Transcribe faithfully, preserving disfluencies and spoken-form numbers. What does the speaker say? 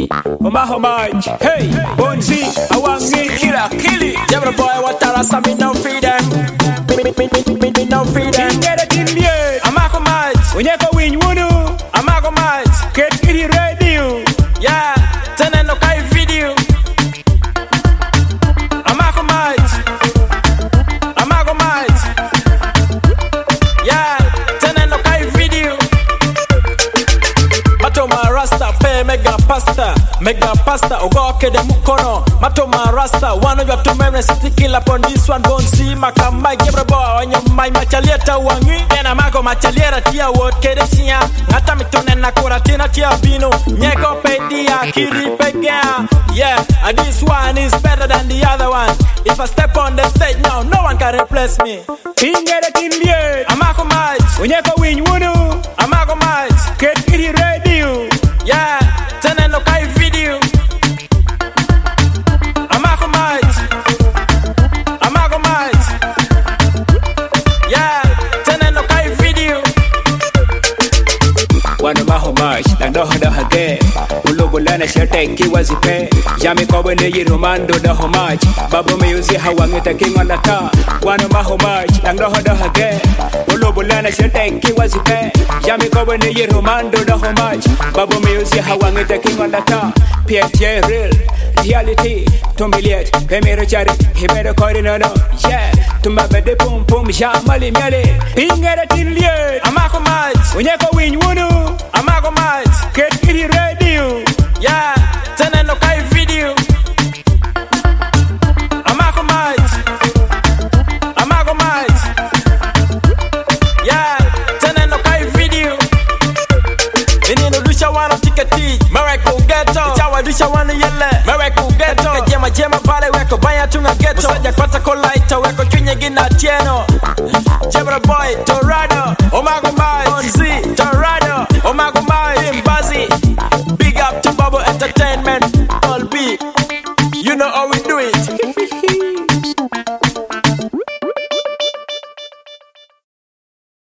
Oma homage, hey, Bonzi, Awangi, Killer, Kill it. Jabra boy, what tell us, I mean, no freedom. Me, me, me, me, me, no freedom. Get it in the air. I'm a homage. When you go win, you know. I'm a homage. Get it radio. Yeah, turn on the kind video. I'm a homage. I'm a homage. Yeah, turn on the kind video. Matoma Rasta, pay mega pasta. Mega pasta, ogoke de mukono. Matoma Rasta, one of your two men city kill upon this one. Bonzi, Makamba, Gebrabo, and your my machalieta wangi. Then I'm a go machaliera tia word, Kedesia. Atamitone Nakura Tina Tia Bino. Nyeko Pedia, Kiri Pega. Yeah, and this one is better than the other one. If I step on the stage now, no one can replace me. Finger it in the air. I'm a go match. When you go win, you know. I'm a go match. Get it radio. Yeah, turn on the kind video. I'm a go match. I'm a go match. Yeah, turn on the kind video. One of my homage, and no other again. Ulogulana Sheltek, Kiwazipe, Yami Kobene Romando, the homage. Babu Musi, Hawangita King on the car. One of my homage, and no other again. Ulogulana Sheltek, Kiwazipe, Yami Kobene Romando, the homage. Babu Musi, Hawangita King on the car. P T A real, reality, Tomiliet, Pemero Chari, Himero Corinano, yeah, to my bed, pum pum, Shamali Mele. Finger it in the air. I'm a homage. When you go win, you know. I'm a go match. Get it radio. Yeah, turn on the kind video. I'm a go match. I'm a go match. Yeah, turn on the kind video. Ini no dusha wana tiketi. Miracle ghetto. Chawa dusha wana yele. Miracle ghetto. Kajema jema pale weko banya tunga ghetto. Usaja kwata kolaita weko chwenye gina tieno. Jebra boy, Torado. Omago match. Bonzi, Torado. Omago match. Buzzy. Big up to Bubble Entertainment. All B. You know how we do it.